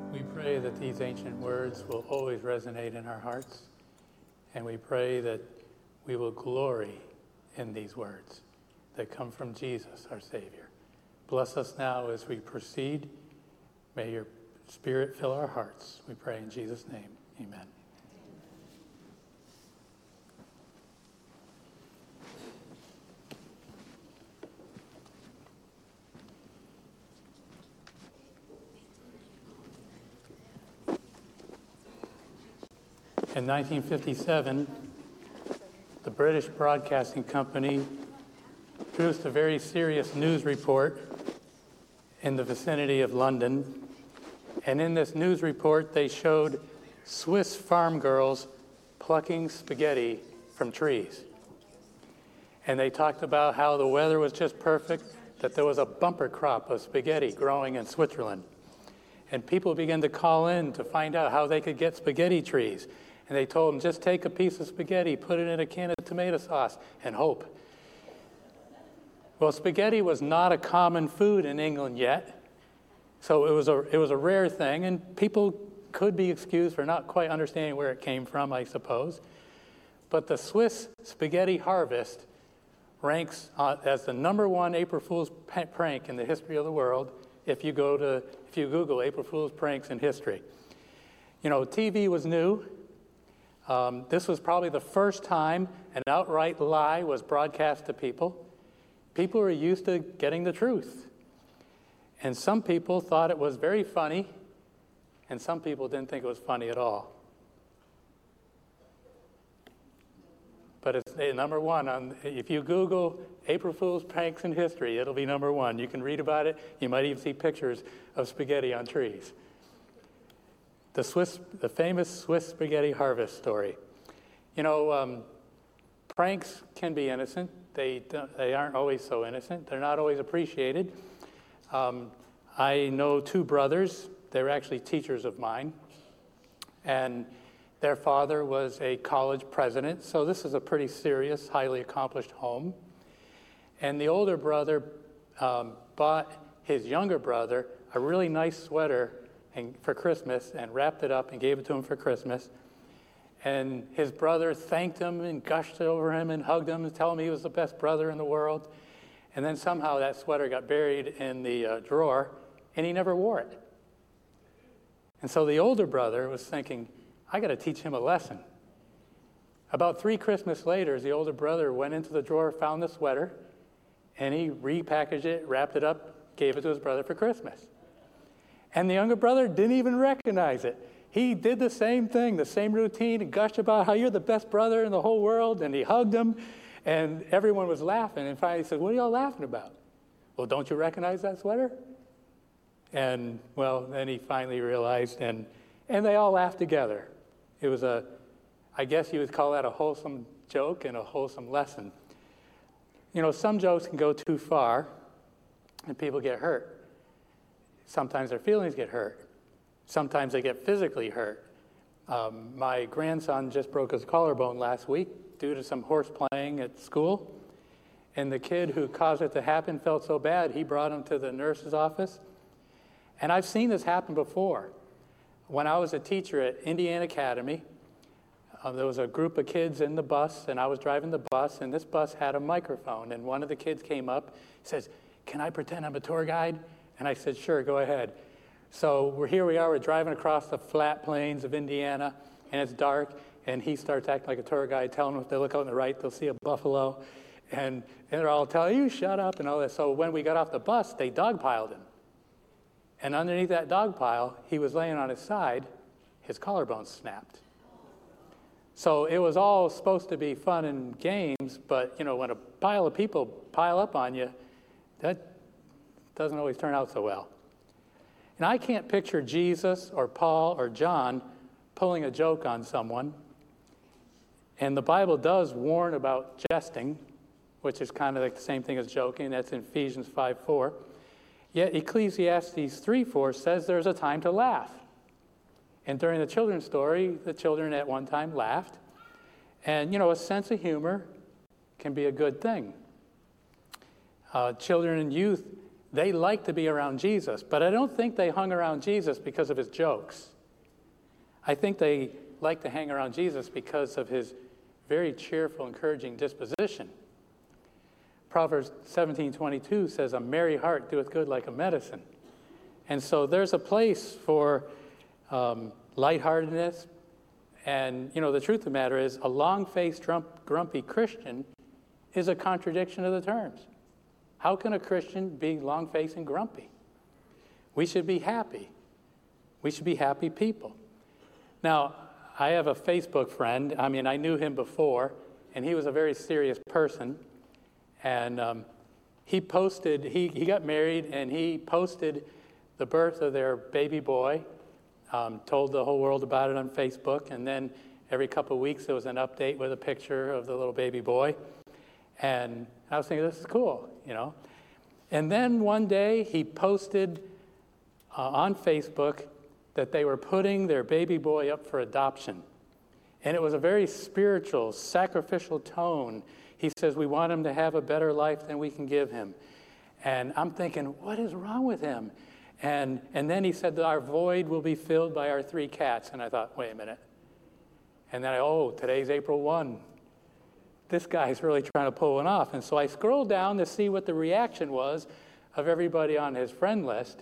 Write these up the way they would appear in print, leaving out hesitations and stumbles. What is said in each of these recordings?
We pray that these ancient words will always resonate in our hearts, and we pray that we will glory in these words that come from Jesus, our Savior. Bless us now as we proceed. May your Spirit fill our hearts. We pray in Jesus' name. Amen. In 1957, the British Broadcasting Company produced a very serious news report in the vicinity of London. And in this news report, they showed Swiss farm girls plucking spaghetti from trees. And they talked about how the weather was just perfect, that there was a bumper crop of spaghetti growing in Switzerland. And people began to call in to find out how they could get spaghetti trees. And they told them, just take a piece of spaghetti, put it in a can of tomato sauce, and hope. Well, spaghetti was not a common food in England yet. So it was a rare thing, and people could be excused for not quite understanding where it came from, I suppose. But the Swiss spaghetti harvest ranks as the number one April Fool's prank in the history of the world if you Google April Fool's pranks in history. You know, TV was new. This was probably the first time an outright lie was broadcast to people. People were used to getting the truth. And some people thought it was very funny, and some people didn't think it was funny at all. But it's number one. If you Google April Fool's pranks in history, it'll be number one. You can read about it. You might even see pictures of spaghetti on trees. The famous Swiss spaghetti harvest story. You know, pranks can be innocent. They aren't always so innocent. They're not always appreciated. I know two brothers. They're actually teachers of mine. And their father was a college president, so this is a pretty serious, highly accomplished home. And the older brother bought his younger brother a really nice sweater for Christmas and wrapped it up and gave it to him for Christmas. And his brother thanked him and gushed over him and hugged him and told him he was the best brother in the world. And then somehow that sweater got buried in the drawer, and he never wore it. And so the older brother was thinking, I got to teach him a lesson. About 3 Christmas later, the older brother went into the drawer, found the sweater, and he repackaged it, wrapped it up, gave it to his brother for Christmas. And the younger brother didn't even recognize it. He did the same thing, the same routine, and gushed about how you're the best brother in the whole world, and he hugged him, and everyone was laughing. And finally he said, what are y'all laughing about? Well, don't you recognize that sweater? And, well, then he finally realized, and they all laughed together. It was I guess you would call that a wholesome joke and a wholesome lesson. You know, some jokes can go too far, and people get hurt. Sometimes their feelings get hurt. Sometimes they get physically hurt. My grandson just broke his collarbone last week due to some horse playing at school. And the kid who caused it to happen felt so bad, he brought him to the nurse's office. And I've seen this happen before. When I was a teacher at Indiana Academy, there was a group of kids in the bus, and I was driving the bus, and this bus had a microphone. And one of the kids came up, says, can I pretend I'm a tour guide? And I said, sure, go ahead. So we're driving across the flat plains of Indiana, and it's dark, and he starts acting like a tour guide, telling them if they look out on the right, they'll see a buffalo. And they're all telling you, shut up, and all that. So when we got off the bus, they dogpiled him. And underneath that dog pile, he was laying on his side, his collarbone snapped. So it was all supposed to be fun and games, but, you know, when a pile of people pile up on you, that doesn't always turn out so well. And I can't picture Jesus or Paul or John pulling a joke on someone. And the Bible does warn about jesting, which is kind of like the same thing as joking. That's in Ephesians 5:4. Yet Ecclesiastes 3:4 says there's a time to laugh. And during the children's story, the children at one time laughed. And, you know, a sense of humor can be a good thing. Children and youth They liked to be around Jesus, but I don't think they hung around Jesus because of his jokes. I think they liked to hang around Jesus because of his very cheerful, encouraging disposition. Proverbs 17:22 says, "A merry heart doeth good like a medicine." And so there's a place for lightheartedness. And, the truth of the matter is, a long-faced, grumpy Christian is a contradiction of the terms. How can a Christian be long-faced and grumpy? We should be happy. We should be happy people. Now, I have a Facebook friend. I knew him before, and he was a very serious person. And he posted, he got married, and he posted the birth of their baby boy, told the whole world about it on Facebook, and then every couple of weeks there was an update with a picture of the little baby boy. And I was thinking, this is cool, And then one day he posted on Facebook that they were putting their baby boy up for adoption. And it was a very spiritual, sacrificial tone. He says, we want him to have a better life than we can give him. And I'm thinking, what is wrong with him? And then he said that our void will be filled by our 3 cats. And I thought, wait a minute. And then today's April 1. This guy's really trying to pull one off. And so I scrolled down to see what the reaction was of everybody on his friend list.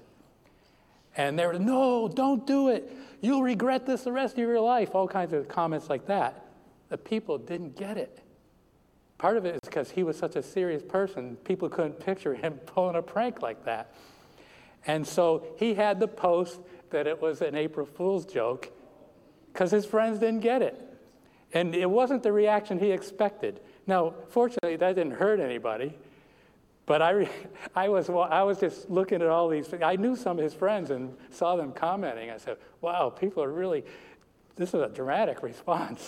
And they were, no, don't do it. You'll regret this the rest of your life. All kinds of comments like that. The people didn't get it. Part of it is because he was such a serious person, people couldn't picture him pulling a prank like that. And so he had to post that it was an April Fool's joke because his friends didn't get it. And it wasn't the reaction he expected. Now, fortunately, that didn't hurt anybody. But I was just looking at all these things. I knew some of his friends and saw them commenting. I said, wow, people are really, this is a dramatic response.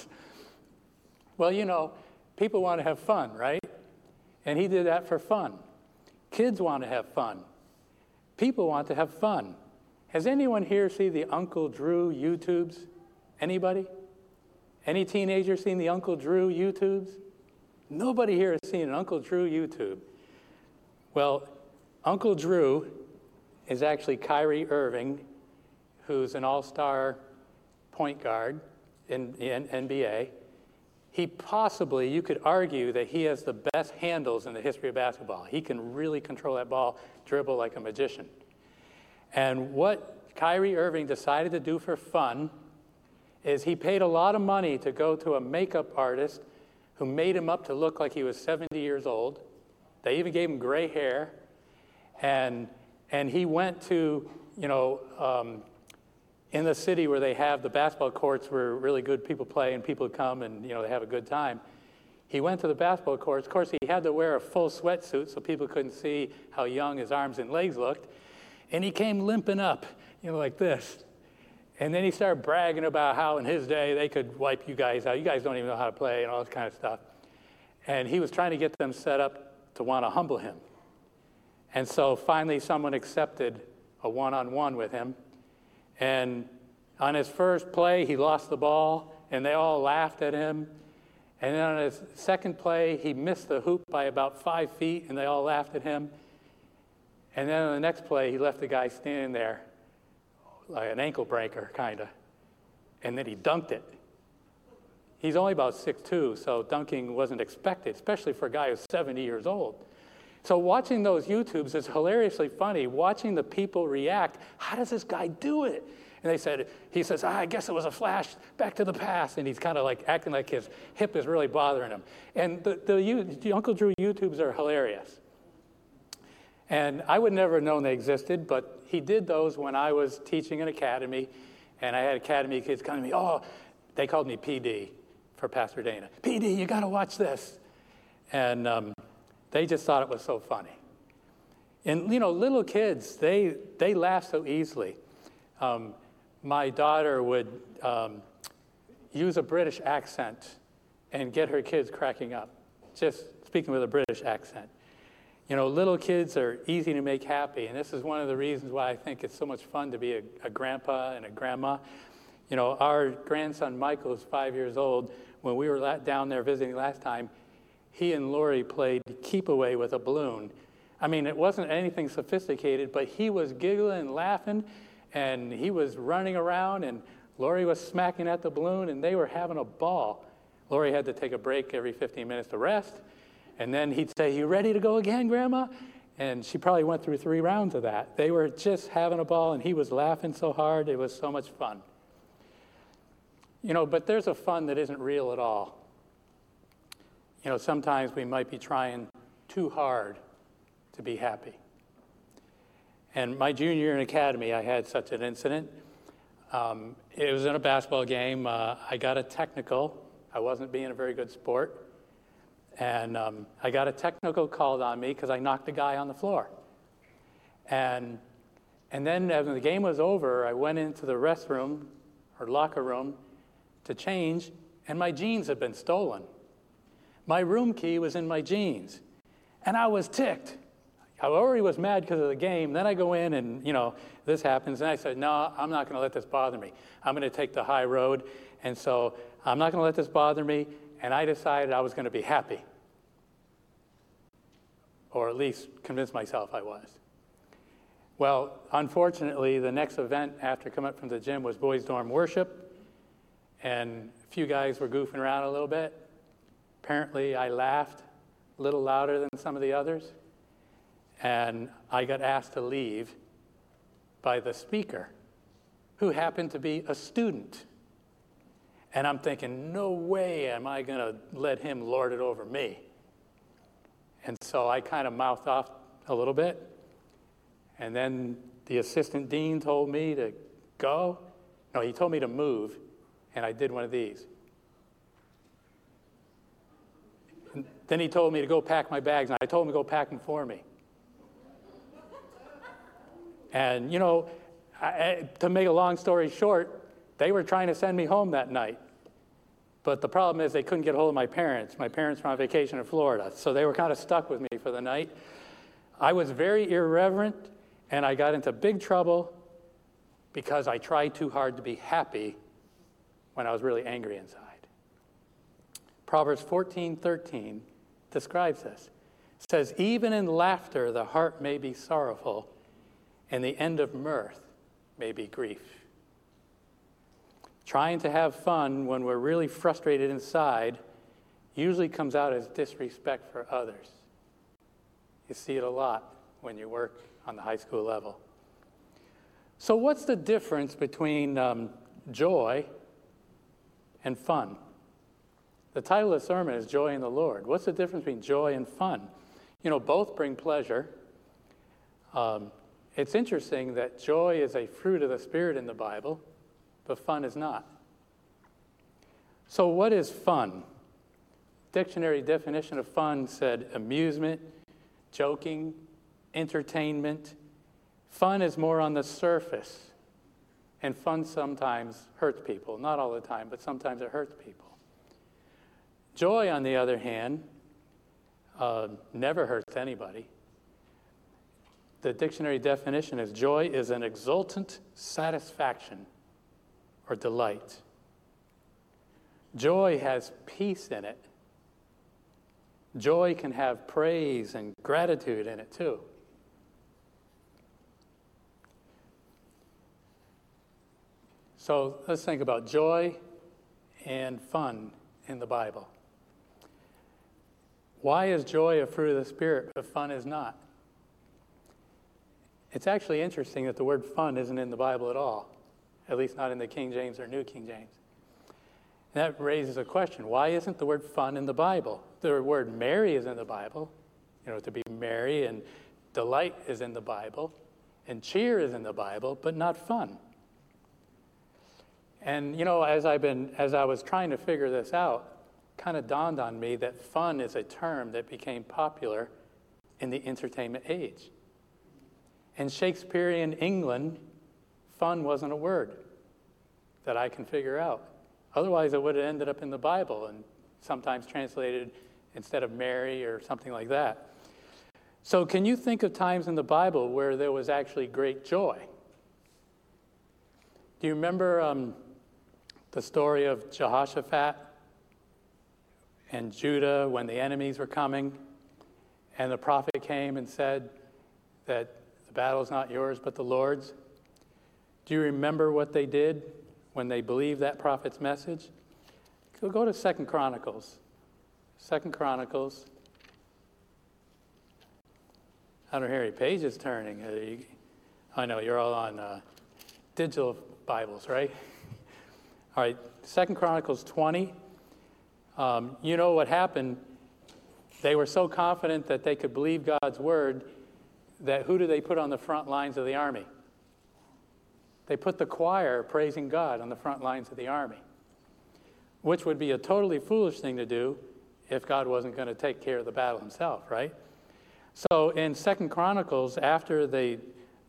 Well, people want to have fun, right? And he did that for fun. Kids want to have fun. People want to have fun. Has anyone here seen the Uncle Drew YouTubes? Anybody? Any teenager seen the Uncle Drew YouTubes? Nobody here has seen an Uncle Drew YouTube. Well, Uncle Drew is actually Kyrie Irving, who's an all-star point guard in the NBA. You could argue that he has the best handles in the history of basketball. He can really control that ball, dribble like a magician. And what Kyrie Irving decided to do for fun is he paid a lot of money to go to a makeup artist who made him up to look like he was 70 years old. They even gave him gray hair. And he went to, in the city where they have the basketball courts where really good people play and people come and, they have a good time. He went to the basketball courts. Of course, he had to wear a full sweatsuit so people couldn't see how young his arms and legs looked. And he came limping up, like this. And then he started bragging about how in his day they could wipe you guys out. You guys don't even know how to play and all this kind of stuff. And he was trying to get them set up to want to humble him. And so finally someone accepted a one-on-one with him. And on his first play, he lost the ball, and they all laughed at him. And then on his second play, he missed the hoop by about 5 feet, and they all laughed at him. And then on the next play, he left the guy standing there like an ankle breaker, kind of. And then he dunked it. He's only about 6'2", so dunking wasn't expected, especially for a guy who's 70 years old. So watching those YouTubes is hilariously funny, watching the people react. How does this guy do it? And he says, I guess it was a flash back to the past. And he's kind of like acting like his hip is really bothering him. And the Uncle Drew YouTubes are hilarious. And I would never have known they existed, but he did those when I was teaching an academy. And I had academy kids come to me, they called me PD for Pastor Dana. PD, you got to watch this. And they just thought it was so funny. And, little kids, they laugh so easily. My daughter would use a British accent and get her kids cracking up, just speaking with a British accent. Little kids are easy to make happy, and this is one of the reasons why I think it's so much fun to be a grandpa and a grandma. Our grandson Michael is 5 years old. When we were down there visiting last time, he and Lori played keep away with a balloon. I mean, it wasn't anything sophisticated, but he was giggling and laughing, and he was running around, and Lori was smacking at the balloon, and they were having a ball. Lori had to take a break every 15 minutes to rest, and then he'd say, "You ready to go again, Grandma?" And she probably went through 3 rounds of that. They were just having a ball, and he was laughing so hard. It was so much fun. But there's a fun that isn't real at all. Sometimes we might be trying too hard to be happy. And my junior year in academy, I had such an incident. It was in a basketball game. I got a technical. I wasn't being a very good sport. And I got a technical called on me because I knocked a guy on the floor. And then as the game was over, I went into the restroom or locker room to change, and my jeans had been stolen. My room key was in my jeans. And I was ticked. I already was mad because of the game. Then I go in and, this happens. And I said, no, I'm not going to let this bother me. I'm going to take the high road. And so I'm not going to let this bother me. And I decided I was going to be happy. Or at least convince myself I was. Well, unfortunately, the next event after coming up from the gym was boys' dorm worship. And a few guys were goofing around a little bit. Apparently, I laughed a little louder than some of the others. And I got asked to leave by the speaker, who happened to be a student. And I'm thinking, no way am I going to let him lord it over me. And so I kind of mouthed off a little bit. And then the assistant dean told me to go. No, he told me to move. And I did one of these. And then he told me to go pack my bags. And I told him to go pack them for me. And, to make a long story short, they were trying to send me home that night. But the problem is they couldn't get a hold of my parents. My parents were on vacation in Florida, so they were kind of stuck with me for the night. I was very irreverent, and I got into big trouble because I tried too hard to be happy when I was really angry inside. Proverbs 14:13 describes this. It says, even in laughter the heart may be sorrowful, and the end of mirth may be grief. Trying to have fun when we're really frustrated inside usually comes out as disrespect for others. You see it a lot when you work on the high school level. So what's the difference between joy and fun? The title of the sermon is Joy in the Lord. What's the difference between joy and fun? Both bring pleasure. It's interesting that joy is a fruit of the Spirit in the Bible, but fun is not. So what is fun? Dictionary definition of fun said amusement, joking, entertainment. Fun is more on the surface, and fun sometimes hurts people. Not all the time, but sometimes it hurts people. Joy, on the other hand, never hurts anybody. The dictionary definition is joy is an exultant satisfaction or delight. Joy has peace in it. Joy can have praise and gratitude in it too. So let's think about joy and fun in the Bible. Why is joy a fruit of the Spirit, but fun is not? It's actually interesting that the word fun isn't in the Bible at all, at least not in the King James or New King James. And that raises a question. Why isn't the word fun in the Bible? The word merry is in the Bible, to be merry, and delight is in the Bible, and cheer is in the Bible, but not fun. And, as I was trying to figure this out, kind of dawned on me that fun is a term that became popular in the entertainment age. In Shakespearean England, fun wasn't a word that I can figure out. Otherwise, it would have ended up in the Bible and sometimes translated instead of merry or something like that. So can you think of times in the Bible where there was actually great joy? Do you remember the story of Jehoshaphat and Judah when the enemies were coming? and the prophet came and said that the battle is not yours but the Lord's? Do you remember what they did when they believed that prophet's message? Go to 2 Chronicles. 2 Chronicles. I don't hear any pages turning. I know you're all on digital Bibles, right? All right, 2 Chronicles 20. You know what happened? They were so confident that they could believe God's word that who do they put on the front lines of the army? They put the choir praising God on the front lines of the army, which would be a totally foolish thing to do if God wasn't going to take care of the battle himself, right? So in 2 Chronicles, after the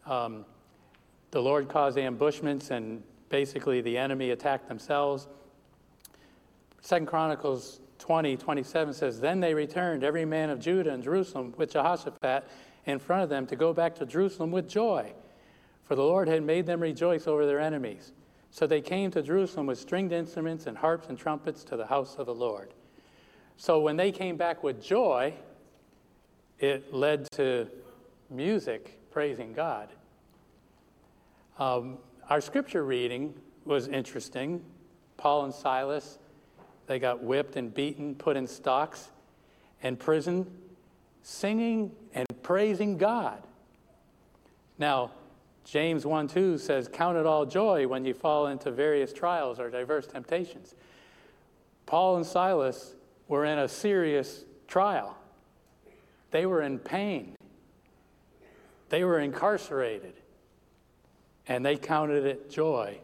Lord caused ambushments and basically the enemy attacked themselves, 2 Chronicles 20:27 says, "Then they returned, every man of Judah and Jerusalem, with Jehoshaphat in front of them, to go back to Jerusalem with joy. For the Lord had made them rejoice over their enemies. So they came to Jerusalem with stringed instruments and harps and trumpets to the house of the Lord." So when they came back with joy, it led to music praising God. Our scripture reading was interesting. Paul and Silas, they got whipped and beaten, put in stocks, and prison, singing and praising God. Now, James 1:2 says, "Count it all joy when you fall into various trials or diverse temptations." Paul and Silas were in a serious trial. They were in pain. They were incarcerated. And they counted it joy.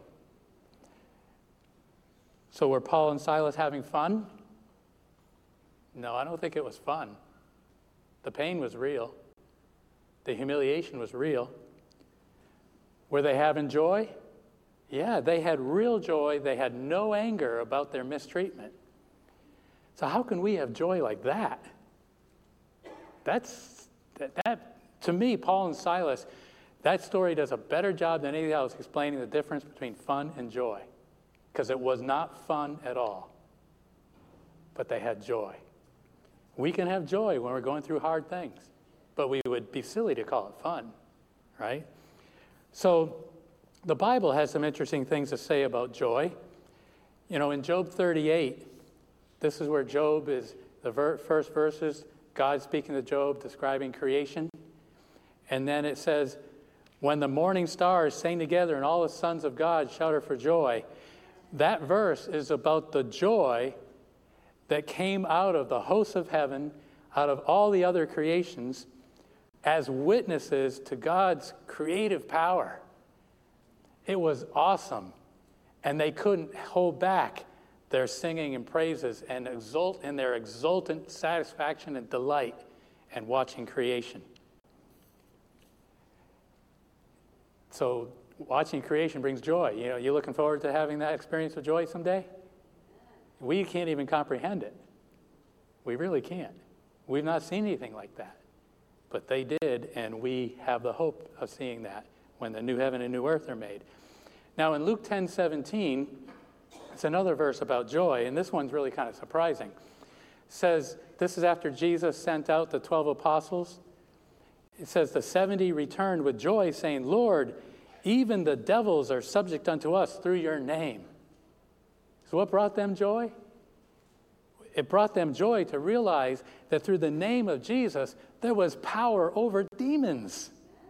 So were Paul and Silas having fun? No, I don't think it was fun. The pain was real. The humiliation was real. Were they having joy? Yeah, they had real joy. They had no anger about their mistreatment. So how can we have joy like that? That to me, Paul and Silas, that story does a better job than anything else explaining the difference between fun and joy. Because it was not fun at all. But they had joy. We can have joy when we're going through hard things. But we would be silly to call it fun, right? So the Bible has some interesting things to say about joy. You know, in Job 38, this is where Job is, the first verses, God speaking to Job, describing creation. And then it says, "When the morning stars sang together and all the sons of God shouted for joy." That verse is about the joy that came out of the hosts of heaven, out of all the other creations, as witnesses to God's creative power. It was awesome. And they couldn't hold back their singing and praises and exult in their exultant satisfaction and delight in watching creation. So watching creation brings joy. You know, you looking forward to having that experience of joy someday? We can't even comprehend it. We really can't. We've not seen anything like that. But they did, and we have the hope of seeing that when the new heaven and new earth are made. Now in Luke 10:17, it's another verse about joy, and this one's really kind of surprising. It says, this is after Jesus sent out the 12 apostles. It says, "The 70 returned with joy, saying, 'Lord, even the devils are subject unto us through your name.'" So what brought them joy? It brought them joy to realize that through the name of Jesus, there was power over demons.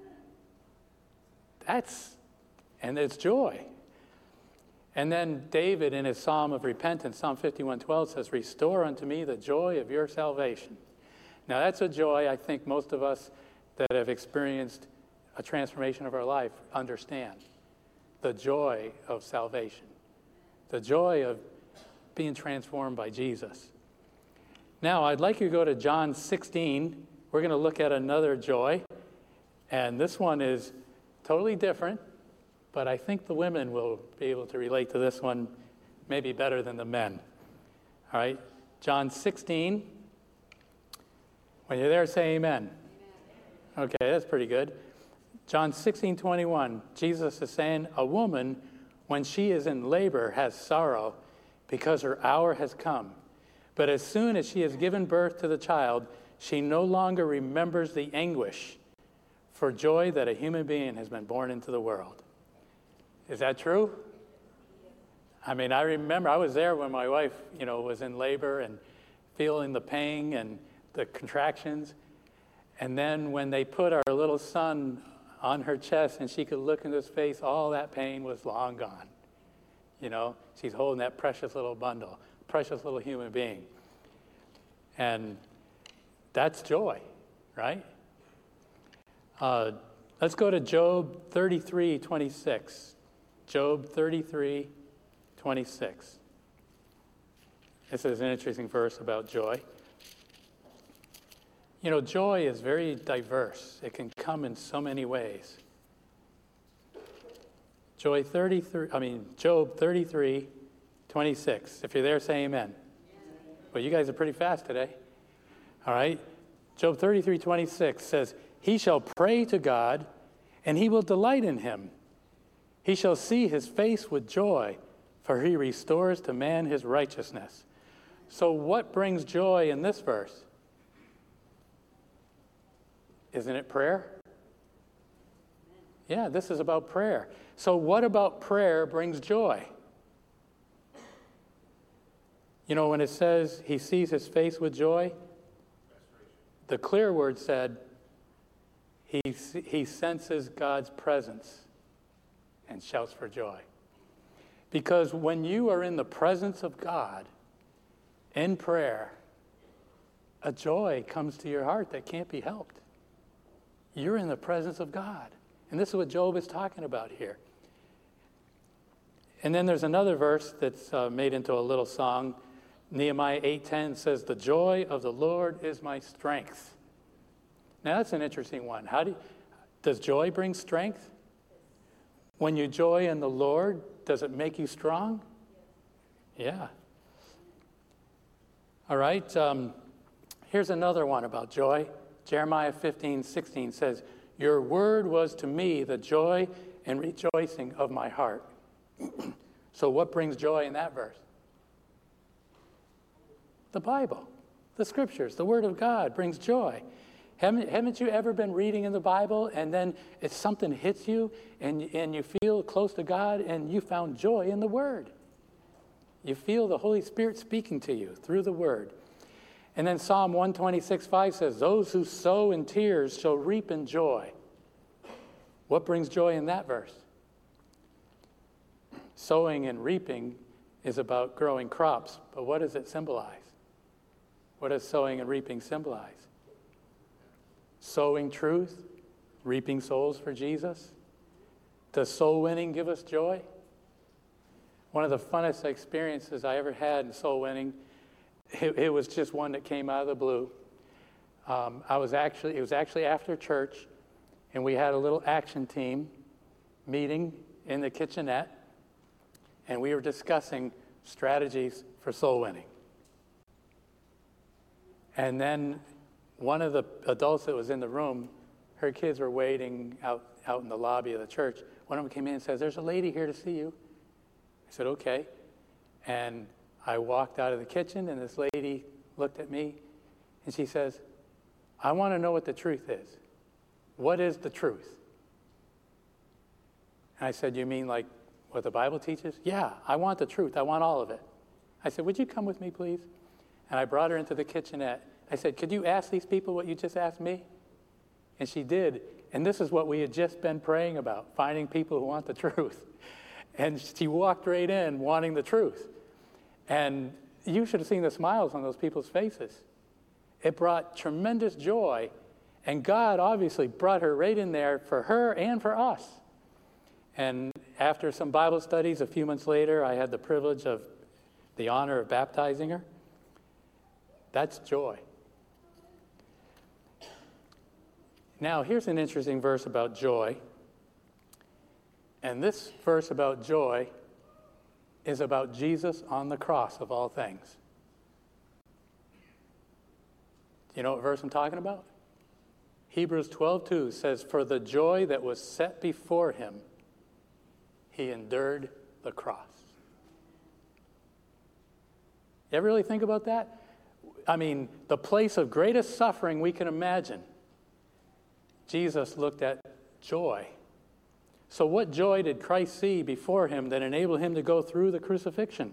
And it's joy. And then David, in his Psalm of Repentance, Psalm 51:12, says, "Restore unto me the joy of your salvation." Now that's a joy I think most of us that have experienced a transformation of our life understand. The joy of salvation. The joy of being transformed by Jesus. Now, I'd like you to go to John 16. We're going to look at another joy. And this one is totally different, but I think the women will be able to relate to this one maybe better than the men. All right, John 16. When you're there, say amen. Okay, that's pretty good. John 16:21, Jesus is saying, "A woman, when she is in labor, has sorrow because her hour has come. But as soon as she has given birth to the child, She no longer remembers the anguish for joy that a human being has been born into the world. Is that true? I mean, I remember I was there when my wife, was in labor and feeling the pain and the contractions. And then when they put our little son on her chest and she could look into his face, all that pain was long gone. She's holding that precious little bundle, precious little human being. And that's joy, right? Let's go to Job 33:26. Job 33:26. This is an interesting verse about joy. Joy is very diverse. It can come in so many ways. Job 33:26. If you're there, say amen. Well, you guys are pretty fast today. All right. Job 33:26 says, "He shall pray to God, and he will delight in him. He shall see his face with joy, for he restores to man his righteousness." So what brings joy in this verse? Isn't it prayer? Yeah, this is about prayer. So what about prayer brings joy? When it says he sees his face with joy, the clear word said he senses God's presence and shouts for joy. Because when you are in the presence of God in prayer, a joy comes to your heart that can't be helped. You're in the presence of God. And this is what Job is talking about here. And then there's another verse that's made into a little song. Nehemiah 8:10 says, "The joy of the Lord is my strength." Now that's an interesting one. Does joy bring strength? When you joy in the Lord, does it make you strong? Yeah. All right. Here's another one about joy. Jeremiah 15:16 says, "Your word was to me the joy and rejoicing of my heart." So what brings joy in that verse? The Bible, the scriptures, the word of God brings joy. Haven't you ever been reading in the Bible and then something hits you and you feel close to God and you found joy in the word? You feel the Holy Spirit speaking to you through the word. And then Psalm 126:5 says, "Those who sow in tears shall reap in joy." What brings joy in that verse? Sowing and reaping is about growing crops, but what does it symbolize? What does sowing and reaping symbolize? Sowing truth, reaping souls for Jesus. Does soul winning give us joy? One of the funnest experiences I ever had in soul winning, it was just one that came out of the blue. It was actually after church, and we had a little action team meeting in the kitchenette, and we were discussing strategies for soul winning. And then one of the adults that was in the room, her kids were waiting out in the lobby of the church. One of them came in and says, "There's a lady here to see you." I said, "Okay." And I walked out of the kitchen, and this lady looked at me, and she says, "I want to know what the truth is. What is the truth?" And I said, "You mean like what the Bible teaches?" "Yeah, I want the truth. I want all of it." I said, "Would you come with me, please?" And I brought her into the kitchenette. I said, "Could you ask these people what you just asked me?" And she did. And this is what we had just been praying about, finding people who want the truth. And she walked right in wanting the truth. And you should have seen the smiles on those people's faces. It brought tremendous joy. And God obviously brought her right in there for her and for us. And after some Bible studies, a few months later, I had the privilege of the honor of baptizing her. That's joy. Now, here's an interesting verse about joy. And this verse about joy is about Jesus on the cross of all things. Do you know what verse I'm talking about? Hebrews 12:2 says, "For the joy that was set before him, he endured the cross." You ever really think about that? I mean, the place of greatest suffering we can imagine, Jesus looked at joy. So what joy did Christ see before him that enabled him to go through the crucifixion?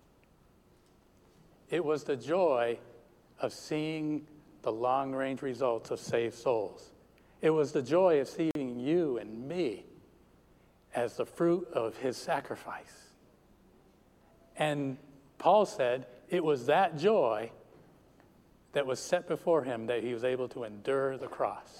It was the joy of seeing the long-range results of saved souls. It was the joy of seeing you and me as the fruit of his sacrifice. And Paul said it was that joy that was set before him that he was able to endure the cross.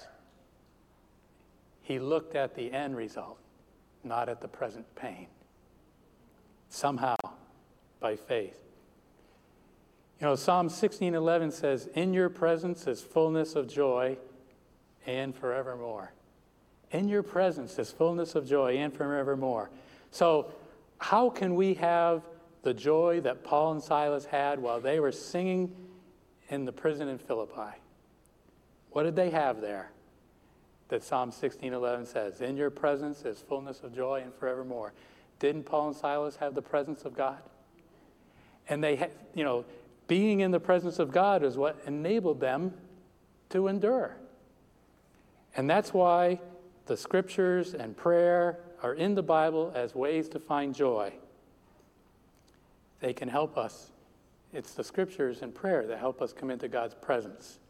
He looked at the end result, not at the present pain. Somehow, by faith. You know, Psalm 16:11 says, "In your presence is fullness of joy and forevermore." In your presence is fullness of joy and forevermore. So how can we have the joy that Paul and Silas had while they were singing in the prison in Philippi? What did they have there? That Psalm 16:11 says, "In your presence is fullness of joy and forevermore." Didn't Paul and Silas have the presence of God? And they had, being in the presence of God is what enabled them to endure. And that's why the scriptures and prayer are in the Bible as ways to find joy. They can help us. It's the scriptures and prayer that help us come into God's presence.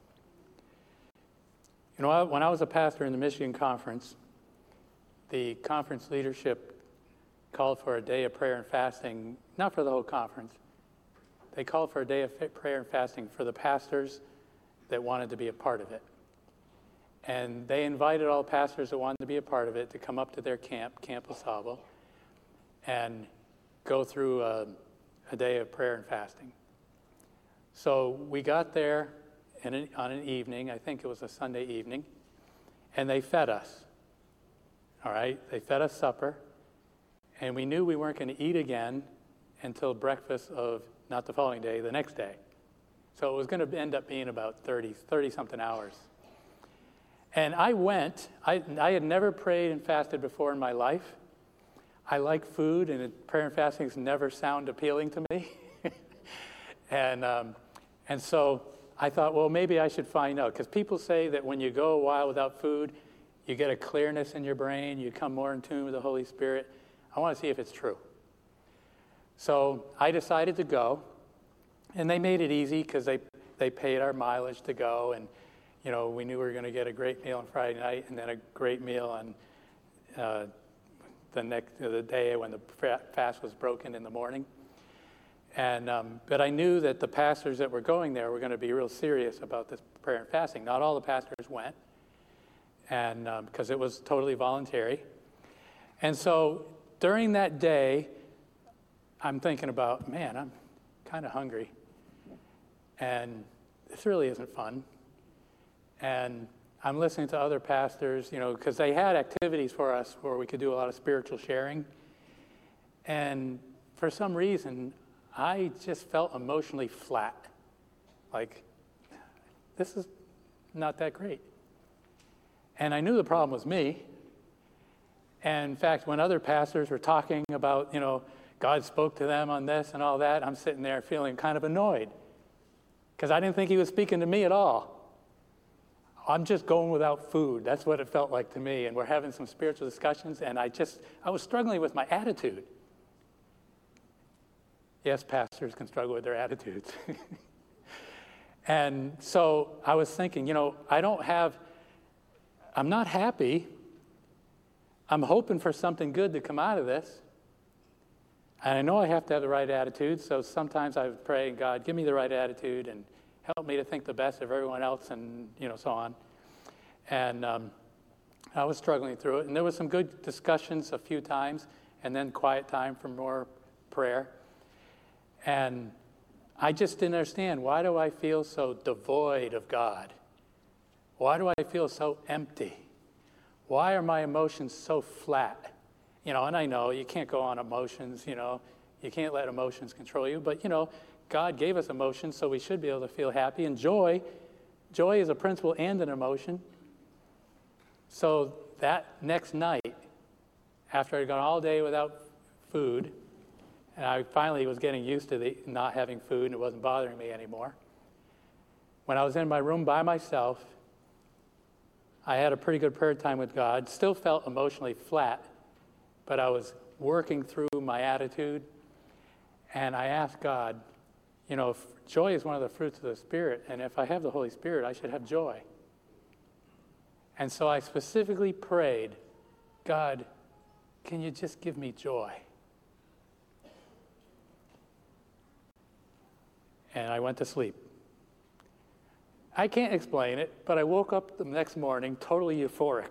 When I was a pastor in the Michigan Conference, the conference leadership called for a day of prayer and fasting, not for the whole conference. They called for a day of prayer and fasting for the pastors that wanted to be a part of it. And they invited all pastors that wanted to be a part of it to come up to their camp, Camp LaSalle, and go through a day of prayer and fasting. So we got there on an evening, I think it was a Sunday evening, and they fed us. All right? They fed us supper, and we knew we weren't going to eat again until breakfast of, not the following day, the next day. So it was going to end up being about 30-something hours. And I went. I had never prayed and fasted before in my life. I like food, and prayer and fasting never sound appealing to me. And so I thought, well, maybe I should find out. Because people say that when you go a while without food, you get a clearness in your brain. You come more in tune with the Holy Spirit. I want to see if it's true. So I decided to go. And they made it easy because they paid our mileage to go. And, we knew we were going to get a great meal on Friday night and then a great meal on the day when the fast was broken in the morning. And but I knew that the pastors that were going there were going to be real serious about this prayer and fasting. Not all the pastors went, and because it was totally voluntary. And so during that day, I'm thinking about, man, I'm kind of hungry, and this really isn't fun. And I'm listening to other pastors, because they had activities for us where we could do a lot of spiritual sharing. And for some reason, I just felt emotionally flat. Like, this is not that great. And I knew the problem was me. And in fact, when other pastors were talking about, God spoke to them on this and all that, I'm sitting there feeling kind of annoyed because I didn't think he was speaking to me at all. I'm just going without food. That's what it felt like to me. And we're having some spiritual discussions, and I was struggling with my attitude. Yes, pastors can struggle with their attitudes. And so I was thinking, I'm not happy. I'm hoping for something good to come out of this. And I know I have to have the right attitude, so sometimes I would pray, God, give me the right attitude and help me to think the best of everyone else and, so on. And I was struggling through it. And there was some good discussions a few times and then quiet time for more prayer. And I just didn't understand, why do I feel so devoid of God? Why do I feel so empty? Why are my emotions so flat? And I know you can't go on emotions, you can't let emotions control you. But, God gave us emotions, so we should be able to feel happy. And joy is a principle and an emotion. So that next night, after I'd gone all day without food, and I finally was getting used to the not having food, and it wasn't bothering me anymore, when I was in my room by myself, I had a pretty good prayer time with God, still felt emotionally flat, but I was working through my attitude, and I asked God, joy is one of the fruits of the Spirit, and if I have the Holy Spirit, I should have joy. And so I specifically prayed, God, can you just give me joy? And I went to sleep. I can't explain it, but I woke up the next morning totally euphoric.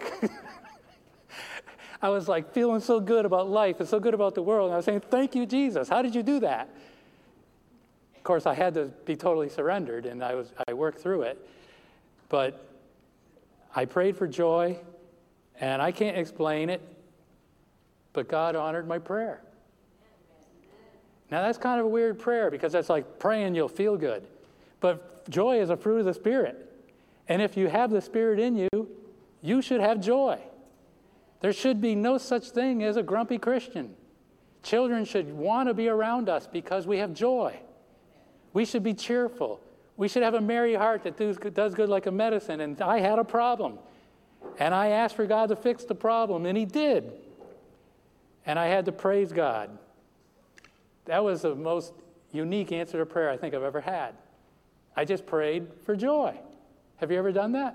I was like feeling so good about life and so good about the world. And I was saying, thank you, Jesus. How did you do that? Of course, I had to be totally surrendered, and I worked through it. But I prayed for joy, and I can't explain it, but God honored my prayer. Now, that's kind of a weird prayer because that's like praying you'll feel good. But joy is a fruit of the Spirit. And if you have the Spirit in you, you should have joy. There should be no such thing as a grumpy Christian. Children should want to be around us because we have joy. We should be cheerful. We should have a merry heart that does good like a medicine. And I had a problem. And I asked for God to fix the problem, and He did. And I had to praise God. That was the most unique answer to prayer I think I've ever had. I just prayed for joy. Have you ever done that?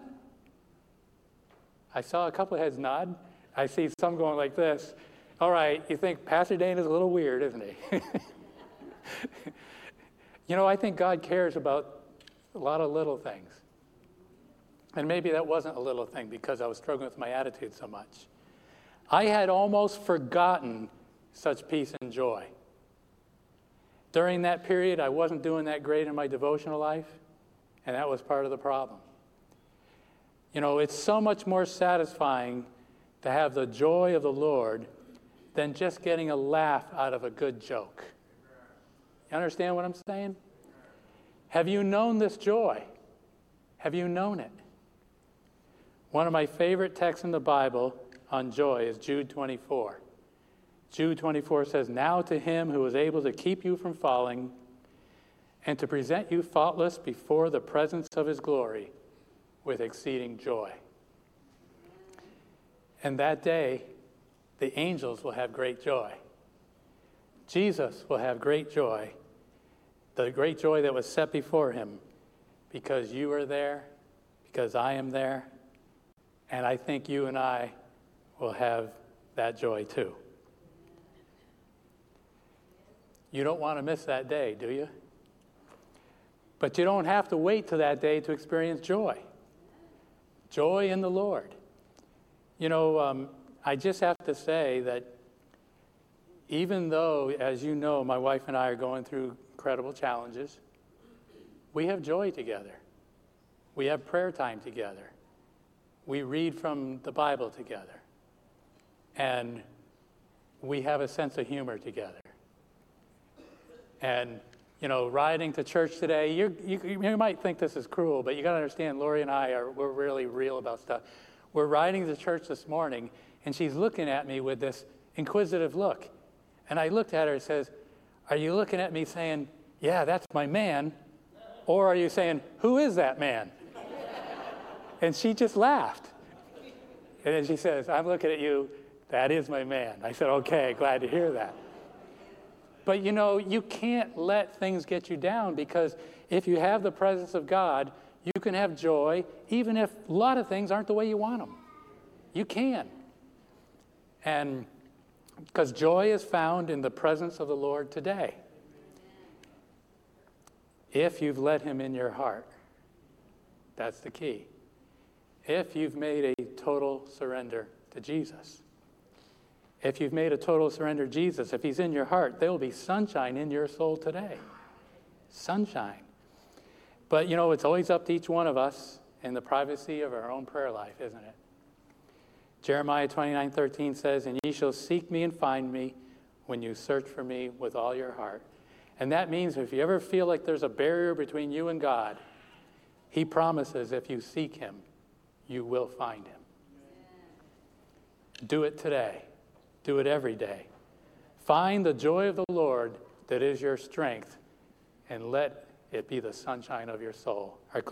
I saw a couple of heads nod. I see some going like this. All right, you think Pastor Dane is a little weird, isn't he? I think God cares about a lot of little things. And maybe that wasn't a little thing because I was struggling with my attitude so much. I had almost forgotten such peace and joy. During that period, I wasn't doing that great in my devotional life, and that was part of the problem. It's so much more satisfying to have the joy of the Lord than just getting a laugh out of a good joke. You understand what I'm saying? Have you known this joy? Have you known it? One of my favorite texts in the Bible on joy is Jude 24. Jude 24 says, "Now to Him who is able to keep you from falling and to present you faultless before the presence of His glory with exceeding joy." And that day, the angels will have great joy. Jesus will have great joy, the great joy that was set before Him, because you are there, because I am there, and I think you and I will have that joy too. You don't want to miss that day, do you? But you don't have to wait to that day to experience joy. Joy in the Lord. I just have to say that even though, as you know, my wife and I are going through incredible challenges, we have joy together. We have prayer time together. We read from the Bible together. And we have a sense of humor together. And, riding to church today, you might think this is cruel, but you got to understand, Lori and we're really real about stuff. We're riding to church this morning, and she's looking at me with this inquisitive look. And I looked at her and says, "Are you looking at me saying, yeah, that's my man? Or are you saying, who is that man?" And she just laughed. And then she says, "I'm looking at you, that is my man." I said, "Okay, glad to hear that." But you can't let things get you down, because if you have the presence of God, you can have joy even if a lot of things aren't the way you want them. You can. And because joy is found in the presence of the Lord today. If you've let Him in your heart, that's the key. If you've made a total surrender to Jesus. If you've made a total surrender to Jesus, if He's in your heart, there will be sunshine in your soul today. Sunshine. But, it's always up to each one of us in the privacy of our own prayer life, isn't it? Jeremiah 29:13 says, "And ye shall seek me and find me when you search for me with all your heart." And that means if you ever feel like there's a barrier between you and God, He promises if you seek Him, you will find Him. Do it today. Do it every day. Find the joy of the Lord that is your strength, and let it be the sunshine of your soul. Our